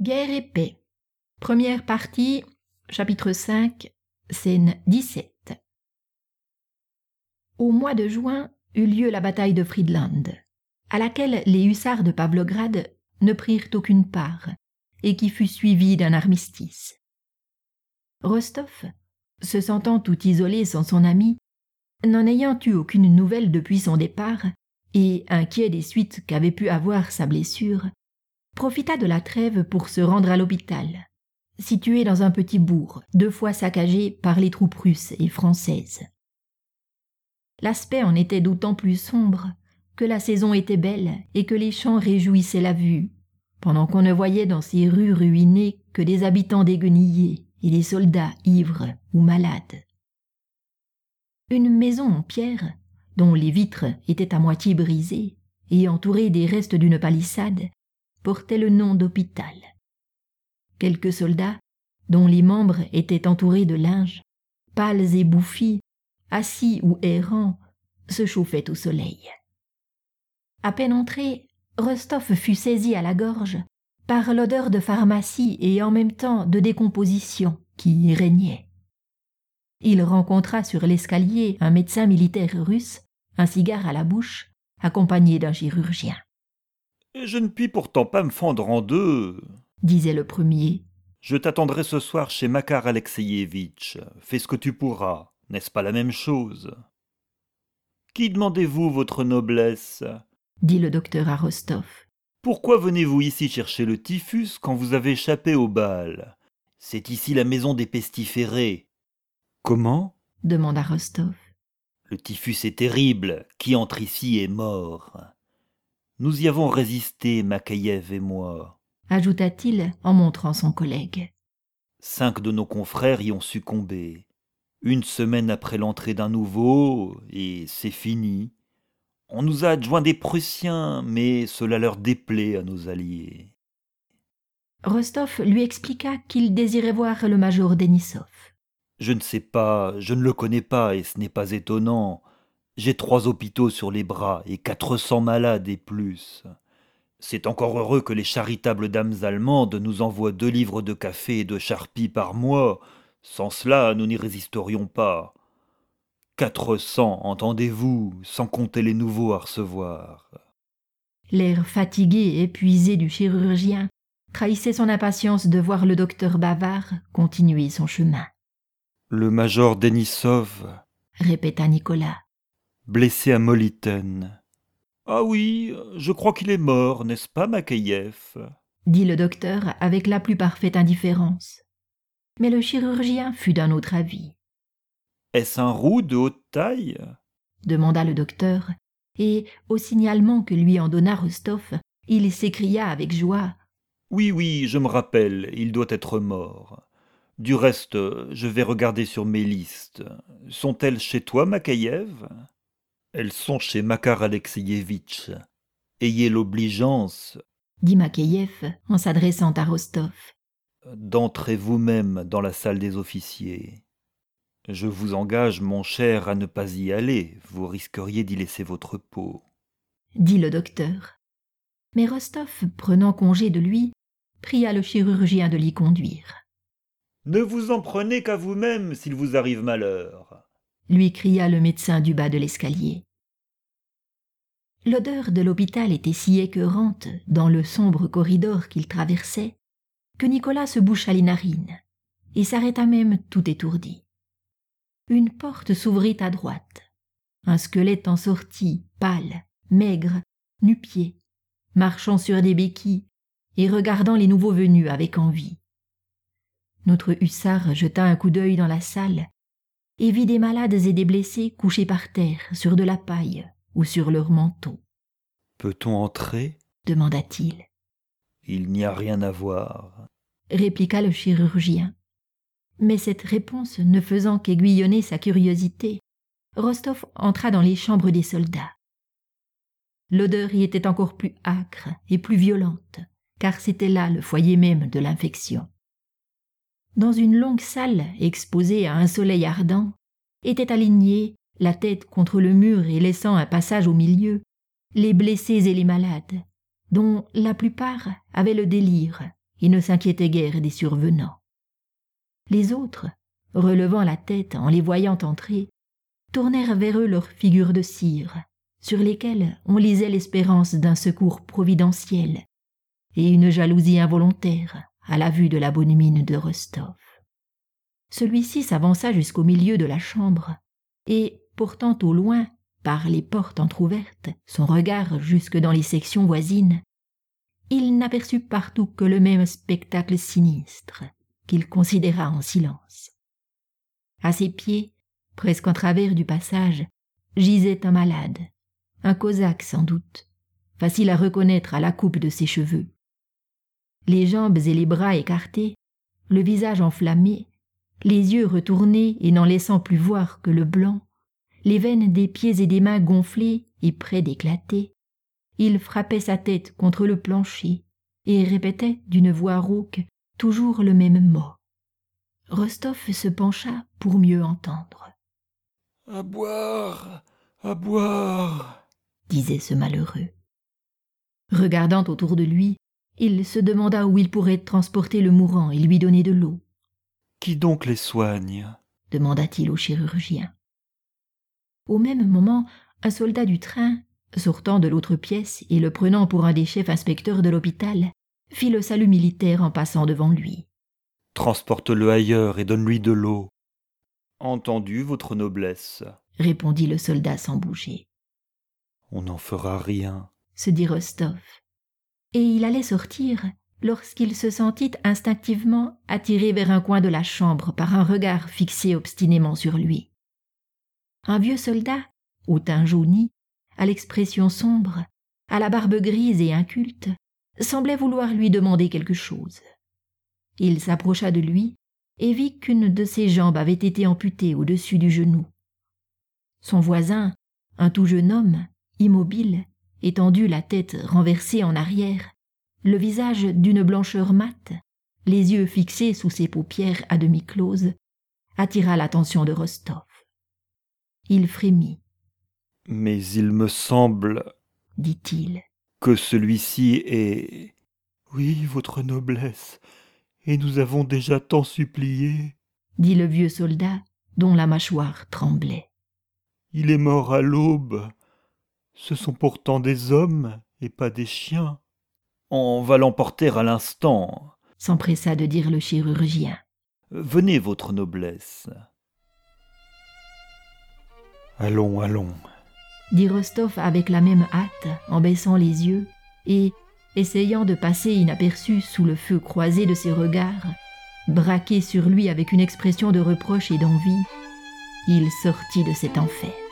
Guerre et paix. Première partie, chapitre 5, scène 17. Au mois de juin eut lieu la bataille de Friedland, à laquelle les hussards de Pavlograd ne prirent aucune part et qui fut suivie d'un armistice. Rostov, se sentant tout isolé sans son ami, n'en ayant eu aucune nouvelle depuis son départ et inquiet des suites qu'avait pu avoir sa blessure, profita de la trêve pour se rendre à l'hôpital, situé dans un petit bourg 2 fois saccagé par les troupes russes et françaises. L'aspect en était d'autant plus sombre que la saison était belle et que les champs réjouissaient la vue, pendant qu'on ne voyait dans ces rues ruinées que des habitants déguenillés et des soldats ivres ou malades. Une maison en pierre, dont les vitres étaient à moitié brisées et entourée des restes d'une palissade, portait le nom d'hôpital. Quelques soldats, dont les membres étaient entourés de linge, pâles et bouffis, assis ou errants, se chauffaient au soleil. À peine entré, Rostov fut saisi à la gorge par l'odeur de pharmacie et en même temps de décomposition qui y régnait. Il rencontra sur l'escalier un médecin militaire russe, un cigare à la bouche, accompagné d'un chirurgien. « Je ne puis pourtant pas me fendre en deux, » disait le premier. « Je t'attendrai ce soir chez Makar Alexeyevitch. Fais ce que tu pourras, n'est-ce pas la même chose ? Qui demandez-vous votre noblesse ? Dit le docteur à Rostov. Pourquoi venez-vous ici chercher le typhus quand vous avez échappé au bal ? C'est ici la maison des pestiférés. » Comment ? Demanda Rostov. Le typhus est terrible. Qui entre ici est mort. Nous y avons résisté, Makayev et moi. Ajouta-t-il en montrant son collègue. 5 de nos confrères y ont succombé. 1 semaine après l'entrée d'un nouveau, et c'est fini. On nous a adjoint des Prussiens, mais cela leur déplaît à nos alliés. Rostov lui expliqua qu'il désirait voir le major Denisov. Je ne sais pas, je ne le connais pas, et ce n'est pas étonnant. J'ai 3 hôpitaux sur les bras, et 400 malades et plus. C'est encore heureux que les charitables dames allemandes nous envoient 2 livres de café et de charpie par mois. Sans cela, nous n'y résisterions pas. 400, entendez-vous, sans compter les nouveaux à recevoir. L'air fatigué et épuisé du chirurgien trahissait son impatience de voir le docteur bavard continuer son chemin. Le major Denisov, répéta Nicolas. Blessé à Moliten. Ah oui, je crois qu'il est mort, n'est-ce pas, Makayev ? Dit le docteur avec la plus parfaite indifférence. Mais le chirurgien fut d'un autre avis. Est-ce un roux de haute taille ? Demanda le docteur, et, au signalement que lui en donna Rostov, il s'écria avec joie. Oui, je me rappelle, il doit être mort. Du reste, je vais regarder sur mes listes. Sont-elles chez toi, Makayev ? Elles sont chez Makar Alexeyevitch. Ayez l'obligeance, dit Makayev en s'adressant à Rostov, d'entrer vous-même dans la salle des officiers. Je vous engage, mon cher, à ne pas y aller. Vous risqueriez d'y laisser votre peau. Dit le docteur. Mais Rostov, prenant congé de lui, pria le chirurgien de l'y conduire. Ne vous en prenez qu'à vous-même s'il vous arrive malheur, lui cria le médecin du bas de l'escalier. L'odeur de l'hôpital était si écœurante dans le sombre corridor qu'il traversait que Nicolas se boucha les narines et s'arrêta même tout étourdi. Une porte s'ouvrit à droite. Un squelette en sortit, pâle, maigre, nu-pieds, marchant sur des béquilles et regardant les nouveaux venus avec envie. Notre hussard jeta un coup d'œil dans la salle et vit des malades et des blessés couchés par terre sur de la paille ou sur leurs manteaux. « Peut-on entrer » demanda-t-il. « Il n'y a rien à voir. » répliqua le chirurgien. Mais cette réponse ne faisant qu'aiguillonner sa curiosité, Rostov entra dans les chambres des soldats. L'odeur y était encore plus âcre et plus violente, car c'était là le foyer même de l'infection. Dans une longue salle exposée à un soleil ardent, étaient alignés, la tête contre le mur et laissant un passage au milieu, les blessés et les malades, dont la plupart avaient le délire et ne s'inquiétait guère des survenants. Les autres, relevant la tête en les voyant entrer, tournèrent vers eux leurs figures de cire, sur lesquelles on lisait l'espérance d'un secours providentiel et une jalousie involontaire à la vue de la bonne mine de Rostov. Celui-ci s'avança jusqu'au milieu de la chambre et, portant au loin, par les portes entr'ouvertes, son regard jusque dans les sections voisines, il n'aperçut partout que le même spectacle sinistre qu'il considéra en silence. À ses pieds, presque en travers du passage, gisait un malade, un cosaque sans doute, facile à reconnaître à la coupe de ses cheveux. Les jambes et les bras écartés, le visage enflammé, les yeux retournés et n'en laissant plus voir que le blanc, les veines des pieds et des mains gonflées et près d'éclater, il frappait sa tête contre le plancher et répétait d'une voix rauque toujours le même mot. Rostov se pencha pour mieux entendre. « À boire, disait ce malheureux. Regardant autour de lui, il se demanda où il pourrait transporter le mourant et lui donner de l'eau. « Qui donc les soigne ?» demanda-t-il au chirurgien. Au même moment, un soldat du train, sortant de l'autre pièce et le prenant pour un des chefs inspecteurs de l'hôpital, fit le salut militaire en passant devant lui. « Transporte-le ailleurs et donne-lui de l'eau. »« Entendu, votre noblesse, » répondit le soldat sans bouger. « On n'en fera rien, » se dit Rostov. Et il allait sortir lorsqu'il se sentit instinctivement attiré vers un coin de la chambre par un regard fixé obstinément sur lui. Un vieux soldat, au teint jauni, à l'expression sombre, à la barbe grise et inculte, semblait vouloir lui demander quelque chose. Il s'approcha de lui et vit qu'une de ses jambes avait été amputée au-dessus du genou. Son voisin, un tout jeune homme, immobile, étendu la tête renversée en arrière, le visage d'une blancheur mate, les yeux fixés sous ses paupières à demi closes, attira l'attention de Rostov. Il frémit. « Mais il me semble, dit-il, que celui-ci est... »« Oui, votre noblesse, et nous avons déjà tant supplié, » dit le vieux soldat, dont la mâchoire tremblait. « Il est mort à l'aube. Ce sont pourtant des hommes et pas des chiens. »« On va l'emporter à l'instant, » s'empressa de dire le chirurgien. « Venez, votre noblesse. »« Allons, allons, » dit Rostov avec la même hâte, en baissant les yeux, et, essayant de passer inaperçu sous le feu croisé de ses regards, braqué sur lui avec une expression de reproche et d'envie, il sortit de cet enfer.